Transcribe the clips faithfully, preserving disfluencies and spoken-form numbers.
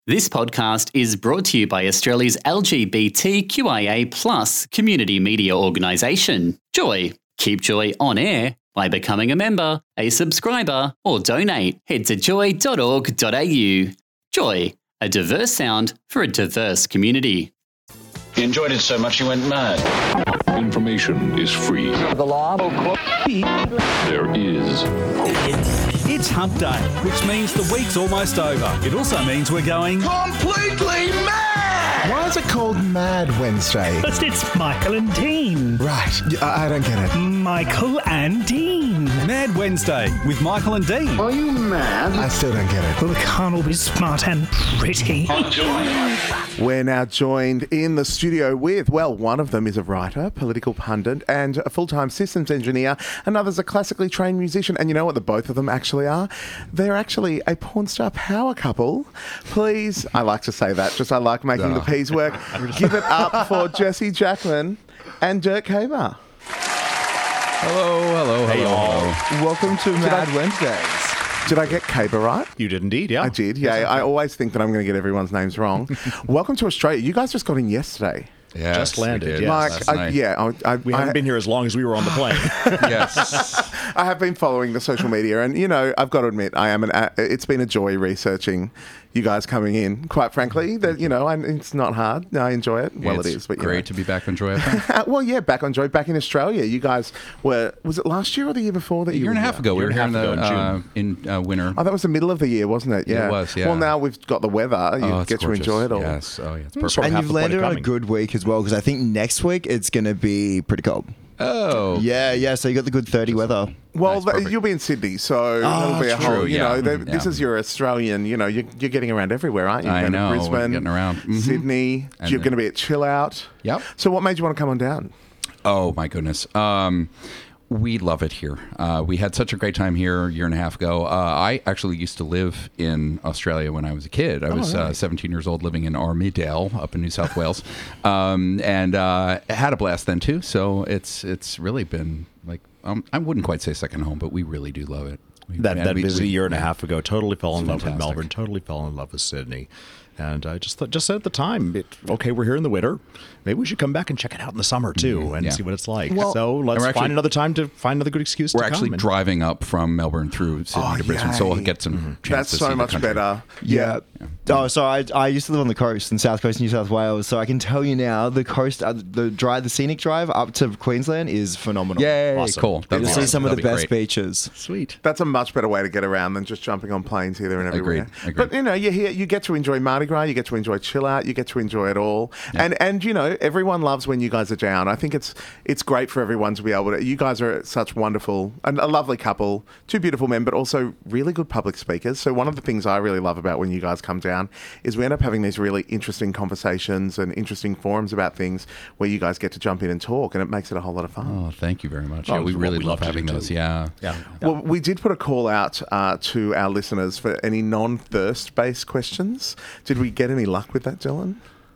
This podcast is brought to you by Australia's L G B T Q I A plus community media organisation, Joy. Keep Joy on air by becoming a member, a subscriber, or donate. Head to joy dot org dot a u. Joy, a diverse sound for a diverse community. He enjoyed it so much he went mad. Information is free. The law. There is hope. It's Hump Day, which means the week's almost over. It also means we're going completely mad! Why is it called Mad Wednesday? Because it's Michael and Dean. Right, I, I don't get it. Michael and Dean. Mad Wednesday with Michael and Dean. Are you mad? I still don't get it. Well, we can't all be smart and pretty. We're now joined in the studio with, well, one of them is a writer, political pundit, and a full-time systems engineer. Another's a classically trained musician. And you know what the both of them actually are? They're actually a porn star power couple. Please, I like to say that, just I like making the P's work. Give it up for Jesse Jackman and Dirk Kaber. Hello, hello, Hey, hello, all. hello. Welcome to Mad I- Wednesdays. Did I get Kaber right? You did indeed, yeah. I did, yeah. I always think that I'm going to get everyone's names wrong. Welcome to Australia. You guys just got in yesterday. Yes, Just landed, we did. yes. Like, Last I, night. yeah, I, I, We I, haven't been here as long as we were on the plane. Yes. I have been following the social media, and you know, I've got to admit, I am an. a- It's been a joy researching you guys coming in. Quite frankly, that you know, I, it's not hard. I enjoy it. Well, it's it is, but you great know. to be back on Joy F M. Uh, well, yeah, back on Joy, back in Australia. You guys were. Was it last year or the year before that A you year and a were half here? ago, we Year were and here a in, half the, ago uh, in uh, winter. Oh, that was the middle of the year, wasn't it? Yeah, It was, yeah. Well, now we've got the weather. You oh, it's get gorgeous. to enjoy it all. Yes, oh yeah, it's Mm, perfect. sort of And half you've the point landed of on a coming. good week as well, because I think next week it's going to be pretty cold. Oh, Yeah, yeah. So you got the good thirty weather. Well, Nice, th- perfect. you'll be in Sydney, so it'll be a true, whole. You yeah. know, they- Mhm, this yeah. is your Australian. You know, you're, you're getting around everywhere, aren't you? I You're going to know, we're Brisbane, getting around. Mhm. Sydney. And you're the- going to be at Chill Out. Yep. So, what made you want to come on down? Oh my goodness. Um, we love it here. Uh, we had such a great time here a year and a half ago. Uh, I actually used to live in Australia when I was a kid. I was uh, seventeen years old, living in Armidale up in New South Wales, um, and uh, had a blast then too. So it's it's really been like um, I wouldn't quite say second home, but we really do love it. We, That, and that we- was a we- year and a yeah. half ago. Totally fell in It's love with fantastic. Melbourne. Totally fell in love with Sydney. And I just thought, just said at the time, it, okay, we're here in the winter. Maybe we should come back and check it out in the summer too, and yeah. see what it's like. Well- so let's we're actually- find another time to find another good excuse. We're to actually come and- driving up from Melbourne through Sydney Oh, to Brisbane, so we'll yay. get some chance That's to so see the much country. better. Yeah. Oh, so I, I used to live on the coast, in South Coast New South Wales. So I can tell you now, the coast, uh, the drive, the scenic drive up to Queensland is phenomenal. Yay, Awesome. cool. That'd You'll be see awesome. some of the That'd be best great. beaches. Sweet. That's a much better way to get around than just jumping on planes here, there, and everywhere. Agreed, agreed. But you know, you here, you get to enjoy Mardi Gras, you get to enjoy Chill Out, you get to enjoy it all, and and you know, everyone loves when you guys are down. I think it's it's great for everyone to be able to. You guys are such wonderful and a lovely couple, two beautiful men, but also really good public speakers. So one of the things I really love about when you guys come down is we end up having these really interesting conversations and interesting forums about things where you guys get to jump in and talk, and it makes it a whole lot of fun. Oh, thank you very much. Oh, Yeah, we it's what really we love love to having do those. too. Yeah. Yeah. Well, we did put a call out uh, to our listeners for any non-thirst-based questions. Did we get any luck with that, Dylan?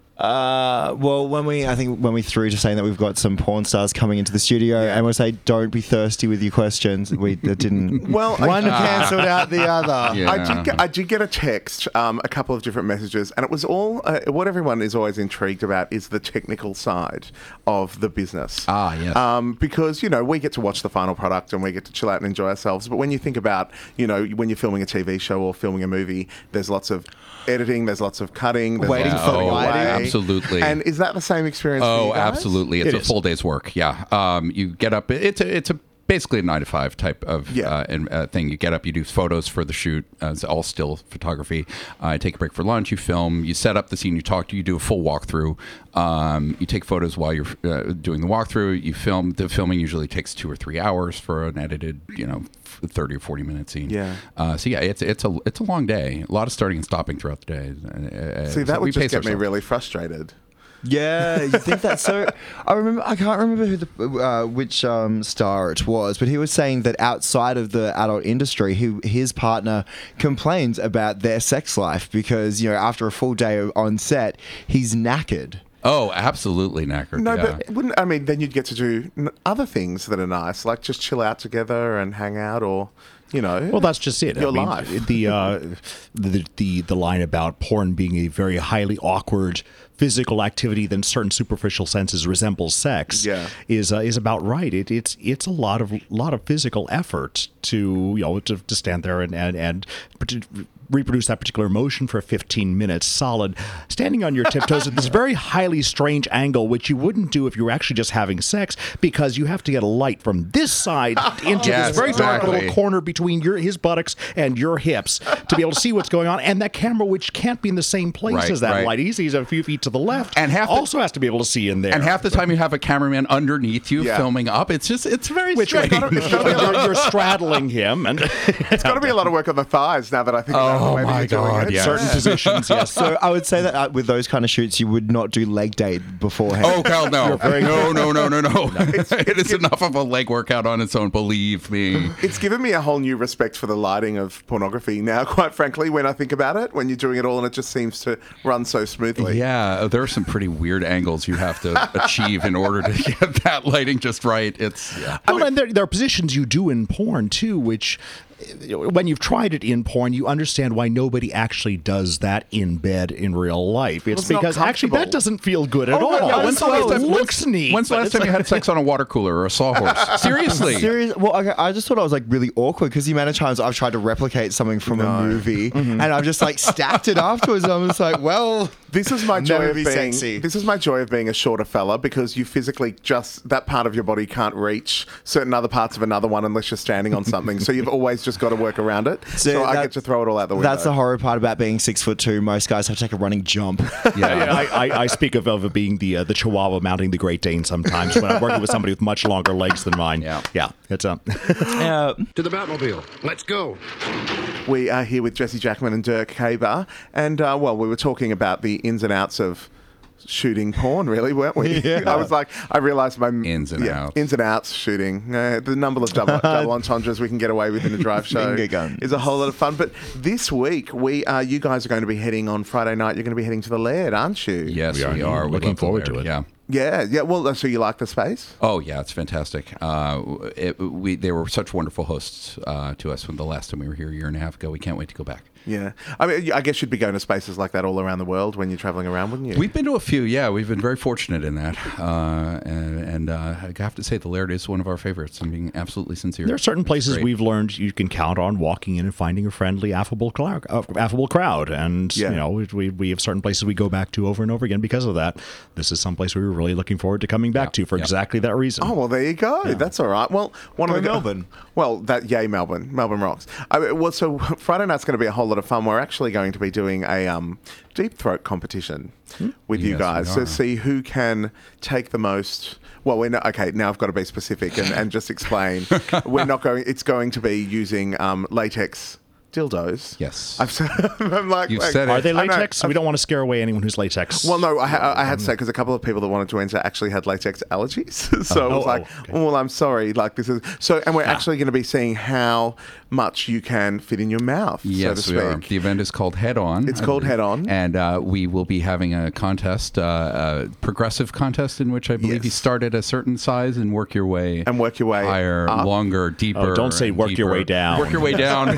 Uh, well, when we, I think when we threw to saying that we've got some porn stars coming into the studio, and we'll say, don't be thirsty with your questions. We that didn't. Well, I- one cancelled out the other. Yeah. I did get, I did get a text, um, a couple of different messages, and it was all uh, what everyone is always intrigued about is the technical side of the business. Ah, yes. Um, because you know we get to watch the final product and we get to chill out and enjoy ourselves. But when you think about you know when you're filming a T V show or filming a movie, there's lots of editing, there's lots of cutting, there's Waiting lots for of the putting lighting. away. Absolutely. And is that the same experience? for Oh, you guys? absolutely. It's It a is. full day's work. Yeah. Um, you get up. It's a it's a basically a nine to five type of Yeah. uh, and, uh, thing. You get up, you do photos for the shoot. Uh, it's all still photography. Uh, take a break for lunch. You film. You set up the scene. You talk. You do a full walkthrough. Um, you take photos while you're uh, doing the walkthrough. You film. The filming usually takes two or three hours for an edited, you know, thirty or forty minute scene. Yeah. Uh, so yeah, it's it's a it's a long day. A lot of starting and stopping throughout the day. Uh, See, so that we would just pace get me ourselves. really frustrated. Yeah, you think that's so? I remember. I can't remember who the uh, which um, star it was, but he was saying that outside of the adult industry, he, his partner complains about their sex life because you know after a full day on set, he's knackered. Oh, absolutely knackered. No, yeah. but wouldn't I mean? Then you'd get to do n- other things that are nice, like just chill out together and hang out, or you know. Well, that's just it. Your I mean, life. The, uh, the the the line about porn being a very highly awkward physical activity that in certain superficial senses resembles sex Yeah. is uh, is about right. It, it's it's a lot of lot of physical effort to you know to, to stand there and and and reproduce that particular emotion for fifteen minutes solid, standing on your tiptoes at this very highly strange angle, which you wouldn't do if you were actually just having sex, because you have to get a light from this side into Yes, this very dark exactly. little corner between your his buttocks and your hips to be able to see what's going on. And that camera, which can't be in the same place Right, as that right. light, he's, he's a few feet to the left, And half the- also has to be able to see in there. And half the time you have a cameraman underneath you Yeah. filming up. It's just, it's very which way strange. you're, you're straddling him, and It's got to be a lot of work on the thighs now that I think about Oh, the way that my you're doing God, it. yeah. certain positions, yes. So I would say that uh, with those kind of shoots, you would not do leg day beforehand. Oh, hell no. No, no, no, no, no. It is enough of a leg workout on its own, believe me. It's given me a whole new respect for the lighting of pornography now, quite frankly, when I think about it, when you're doing it all and it just seems to run so smoothly. Yeah, there are some pretty weird angles you have to achieve in order to get that lighting just right. It's yeah. Well, and there, there are positions you do in porn too, which uh, when you've tried it in porn, you understand why nobody actually does that in bed in real life. It's, it's not because actually that comfortable. doesn't feel good at Oh, all. yeah, When's the last it time- looks when's- neat. When's the but last it's time you like- had sex on a water cooler or a sawhorse? Seriously. Serious? Well, okay, I just thought I was like really awkward because the amount of times I've tried to replicate something from a movie and I've just like stacked it afterwards. And I'm just like, well, This is my joy Never of be being. sexy. This is my joy of being a shorter fella, because you physically just that part of your body can't reach certain other parts of another one unless you're standing on something. So you've always just got to work around it. So, So I that- get to throw it all out the window. that's the horror part about being six foot two. Most guys have to take a running jump. Yeah. I, I, I speak of, of being the uh, the Chihuahua mounting the Great Dane sometimes when I'm working with somebody with much longer legs than mine. Yeah. yeah, it's a. Uh, To the Batmobile. Let's go. We are here with Jesse Jackman and Dirk Haber, and uh, well, we were talking about the ins and outs of shooting porn, really, weren't we? Yeah. I was like, I realised my Ins and outs. ins and outs shooting. Uh, the number of double, double entendres we can get away with in a drive show Finger guns. is a whole lot of fun. But this week, we uh, you guys are going to be heading on Friday night. You're going to be heading to the Laird, aren't you? Yes, we We are. are. We Looking love the forward to Laird, it. Yeah. Yeah, yeah. Well, so you like the space? Oh yeah, it's fantastic. Uh, it, we they were such wonderful hosts uh, to us when the last time we were here a year and a half ago. We can't wait to go back. Yeah. I mean, I guess you'd be going to spaces like that all around the world when you're traveling around, wouldn't you? We've been to a few, yeah. We've been very fortunate in that, uh, and, and uh, I have to say, the Laird is one of our favorites. I'm being absolutely sincere. There are certain It's places great. we've learned you can count on walking in and finding a friendly, affable, clou- uh, affable crowd, and Yeah. you know we, we we have certain places we go back to over and over again because of that. This is some place we were really looking forward to coming back Yeah. to for Yeah. exactly that reason. Oh, well, there you go. That's all right. Well, one Go of the Melbourne. Well, that yay, Melbourne. Melbourne rocks. I mean, well, so Friday night's going to be a whole lot of fun. We're actually going to be doing a um, deep throat competition with you Yes, guys we to are. see who can take the most. Well, we're not, okay. Now I've got to be specific and, and just explain. We're not going. It's going to be using um, latex dildos. Yes. I've said, I'm like, You've like- said it. Are they I know. latex? We don't want to scare away anyone who's latex. Well, no, I, ha- I had to say because a couple of people that wanted to enter actually had latex allergies, so I was Oh, like, oh, okay. oh, "Well, I'm sorry." Like this is so, and we're actually going to be seeing how much you can fit in your mouth. Yes, so to we are. speak. The event is called Head On. It's I called believe. Head On. And uh, we will be having a contest, uh, a progressive contest, in which I believe you Yes. start at a certain size and work your way And work your way higher, up. longer, deeper. Oh, don't say and work your deeper. way down. Work your way down.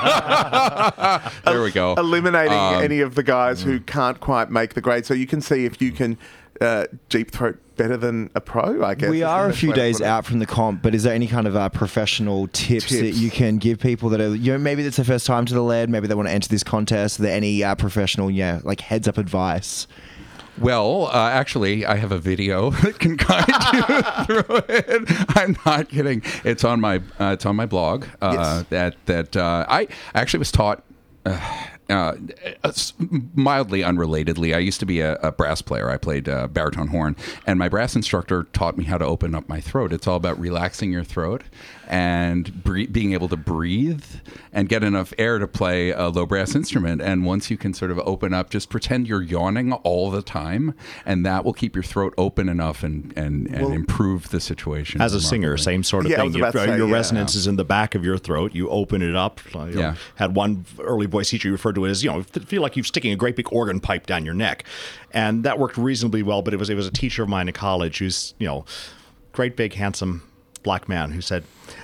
There we go. Eliminating Um, any of the guys who can't quite make the grade, so you can see if you can uh, deep throat better than a pro. I guess we is the are a best few way to days put it. out from the comp, but is there any kind of uh, professional tips, that Tips. you can give people that are, you know, maybe it's their first time to the Laird, maybe they want to enter this contest? Are there any uh, professional, yeah, like heads up advice? Well, uh, actually, I have a video that can guide you through it. I'm not kidding. It's on my uh, it's on my blog. Uh, Yes. That that uh, I actually was taught. Uh, uh, s- mildly unrelatedly, I used to be a, a brass player. I played uh, baritone horn, and my brass instructor taught me how to open up my throat. It's all about relaxing your throat and bre- being able to breathe and get enough air to play a low brass instrument. And once you can sort of open up, just pretend you're yawning all the time, and that will keep your throat open enough and and, and Well, improve the situation. As a singer, remarkably. same sort of Yeah, I thing. was You- about to say, your yeah. resonance is in the back of your throat. You open it up. You know, Yeah. Had one early voice teacher referred to it as, you know, feel like you're sticking a great big organ pipe down your neck, and that worked reasonably well. But it was it was a teacher of mine in college who's, you know, great big handsome black man who said,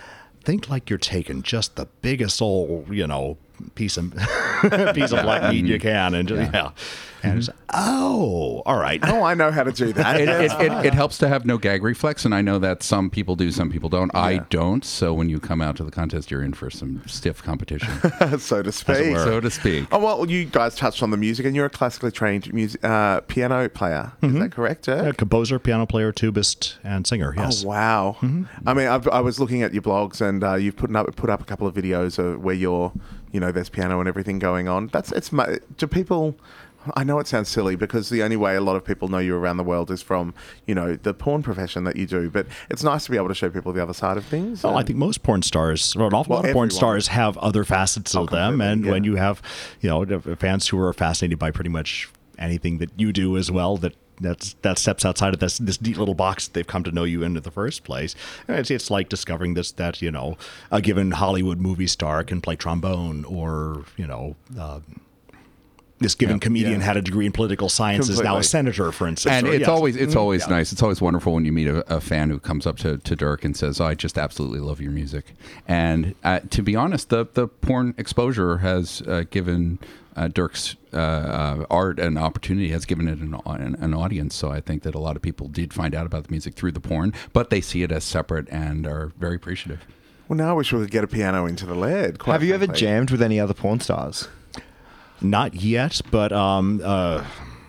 think like you're taking just the biggest old, you know, piece of piece of black meat you can, and just, yeah. yeah. And it's, oh, all right. Oh, I know how to do that. It, it, it, it helps to have no gag reflex, and I know that some people do, some people don't. Yeah. I don't. So when you come out to the contest, you're in for some stiff competition, so to speak. So to speak. Oh well, you guys touched on the music, and you're a classically trained music, uh, piano player. Mm-hmm. Is that correct, Dirk? Yeah, composer, piano player, tubist, and singer. Yes. Oh wow. Mm-hmm. I mean, I've, I was looking at your blogs, and uh, you've put up put up a couple of videos of where you're, you know, there's piano and everything going on. That's it's. Do people? I know it sounds silly because the only way a lot of people know you around the world is from, you know, the porn profession that you do. But it's nice to be able to show people the other side of things. Well, I think most porn stars, or an awful Well, lot of porn everyone. stars have other facets Oh, of them. And completely, when yeah. you have, you know, fans who are fascinated by pretty much anything that you do as well, that that's that steps outside of this this neat little box that they've come to know you in in the first place. And It's, it's like discovering this that, you know, a given Hollywood movie star can play trombone, or, you know, uh, this given Yeah. comedian Yeah. had a degree in political science, is now Completely. a senator, for instance. And Or, it's yes. always it's always Yeah. nice. It's always wonderful when you meet a, a fan who comes up to, to Dirk and says, oh, "I just absolutely love your music." And uh, to be honest, the the porn exposure has uh, given uh, Dirk's uh, uh, art an opportunity, has given it an, an an audience. So I think that a lot of people did find out about the music through the porn, but they see it as separate and are very appreciative. Well, now I wish we could get a piano into the lead. Quite Have you ever frankly. jammed with any other porn stars? Not yet, but um, uh,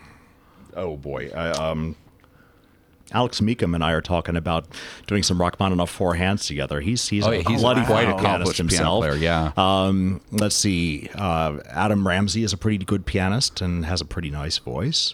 oh boy, I, um, Alex Meekum and I are talking about doing some Rachmaninoff four hands together. He's he's Oh, a yeah, he's bloody quite fine accomplished pianist piano himself. player, yeah. Um, let's see, uh, Adam Ramsey is a pretty good pianist and has a pretty nice voice.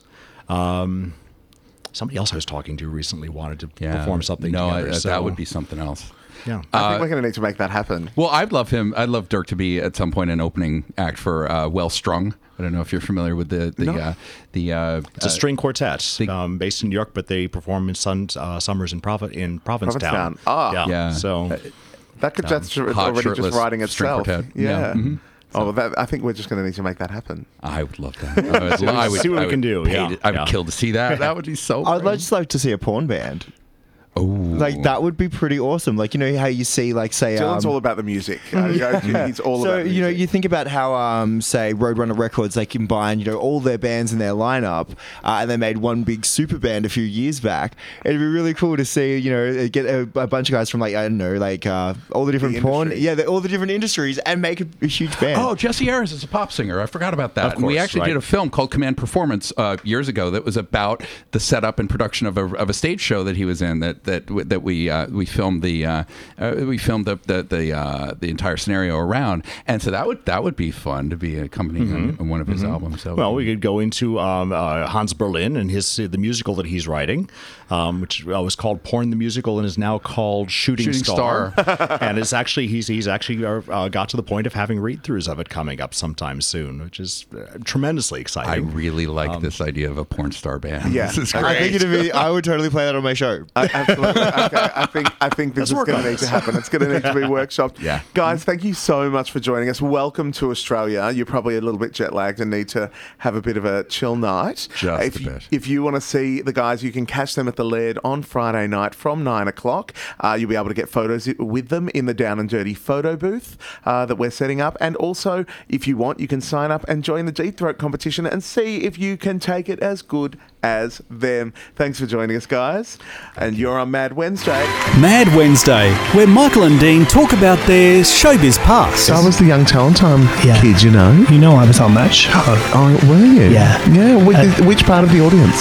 Um, somebody else I was talking to recently wanted to Yeah. perform something No, together. I, so, that would be something else. yeah. I think we're going to need to make that happen. Well, I'd love him. I'd love Dirk to be at some point an opening act for uh, Well Strung. I don't know if you're familiar with the the No. uh, the. Uh, It's a string quartet um, based in New York, but they perform in sun, uh, summers in Provi- in Provincetown. Provincetown. Ah. yeah. Yeah. So That could that's hot, already just shirtless writing string itself. quartet. Yeah. Yeah. Mhm. Oh, well, that, I think we're just going to need to make that happen. I would love that. I would, I would See what I we would can do, pay yeah, to- I would yeah. kill to see that. That would be so. I'd great. like- just like to see a porn band. Oh, Like that would be pretty awesome. Like, you know how you see, like, say, Dylan's um, all about the music. Uh, he's all so about the you know, music. you think about how, um, say, Roadrunner Records, they combine, you know, all their bands in their lineup, uh, and they made one big super band a few years back. It'd be really cool to see, you know, get a, a bunch of guys from, like, I don't know, like uh, all the different The porn, industry. yeah, the, all the different industries, and make a, a huge band. Oh, Jesse Ayers is a pop singer. I forgot about that. Of and we course, actually right. did a film called Command Performance uh, years ago that was about the setup and production of a, of a stage show that he was in. That that that we uh, we filmed the uh, uh, we filmed the the the, uh, the entire scenario around. And so that would that would be fun to be accompanying Mm-hmm. on, on one of his albums. So Well, we could go into um, uh, Hans Berlin and his the musical that he's writing, um, which uh, was called Porn the Musical and is now called Shooting, Shooting Star. And it's actually he's he's actually uh, got to the point of having read-throughs of it coming up sometime soon, which is uh, tremendously I exciting. really like Um, this idea of a porn star band. Yeah. This is I great. I think it'd be. I would totally play that on my show. Uh, absolutely. Okay, I think I think this Let's is work going on to need this. to happen. It's going to need to be workshopped. Yeah. Guys, thank you so much for joining us. Welcome to Australia. You're probably a little bit jet lagged and need to have a bit of a chill night. Just if a you, bit. If you want to see the guys, you can catch them at the Laird on Friday night from nine o'clock. Uh, you'll be able to get photos with them in the Down and Dirty photo booth uh, that we're setting up. And also, if you want, you can sign up and join the Deep Throat competition and see if you can take it as good as them. Thanks for joining us, guys. And you're on Mad Wednesday. Mad Wednesday, where Michael and Dean talk about their showbiz past. I was the young talent time Yeah. kid, you know. You know I was on that show. Oh, were you? Yeah. Yeah. Which, which part of the audience?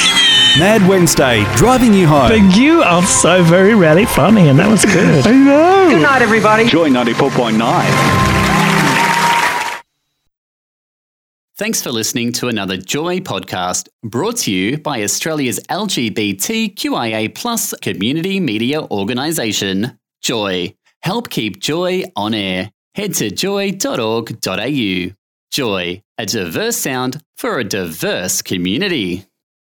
Mad Wednesday, driving you home. But you are so very rarely funny, and that was good. I know. Good night, everybody. Joy ninety-four point nine. Thanks for listening to another Joy podcast brought to you by Australia's L G B T Q I A plus community media organisation, Joy. Help keep Joy on air. Head to joy dot org dot a u. Joy, a diverse sound for a diverse community.